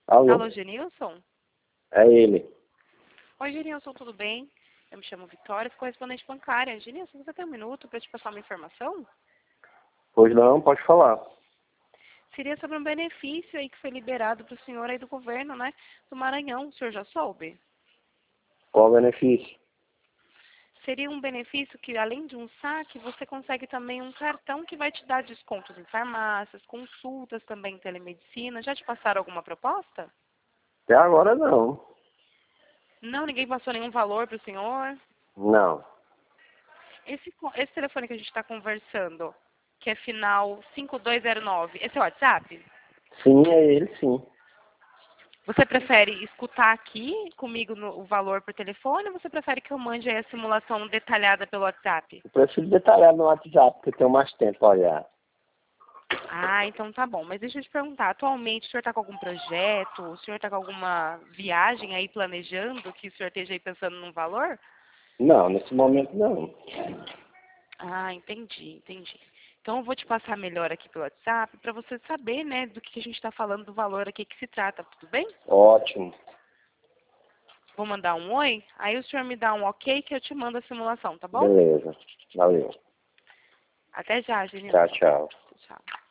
Alô? Alô, Genilson? É ele. Oi, Genilson, tudo bem? Eu me chamo Vitória, sou correspondente bancária. Genilson, você tem um minuto para te passar uma informação? Pois não, pode falar. Seria sobre um benefício aí que foi liberado para o senhor aí do governo, né? Do Maranhão. O senhor já soube? Qual o benefício? Seria um benefício que, além de um saque, você consegue também um cartão que vai te dar descontos em farmácias, consultas também em telemedicina. Já te passaram alguma proposta? Até agora não. Não, ninguém passou nenhum valor para o senhor? Não. Esse telefone que a gente está conversando, que é final 5209, esse é o WhatsApp? Sim, é ele sim. Você prefere escutar aqui comigo o valor por telefone ou você prefere que eu mande aí a simulação detalhada pelo WhatsApp? Eu prefiro detalhar no WhatsApp, porque eu tenho mais tempo a olhar. Ah, então tá bom. Mas deixa eu te perguntar, atualmente o senhor está com algum projeto? O senhor está com alguma viagem aí planejando que o senhor esteja aí pensando num valor? Não, nesse momento não. Ah, entendi. Então eu vou te passar melhor aqui pelo WhatsApp para você saber, né, do que a gente está falando, do valor aqui que se trata, tudo bem? Ótimo. Vou mandar um oi, aí o senhor me dá um ok que eu te mando a simulação, tá bom? Beleza. Valeu. Até já, Tchau, Genilson. tchau. Tchau.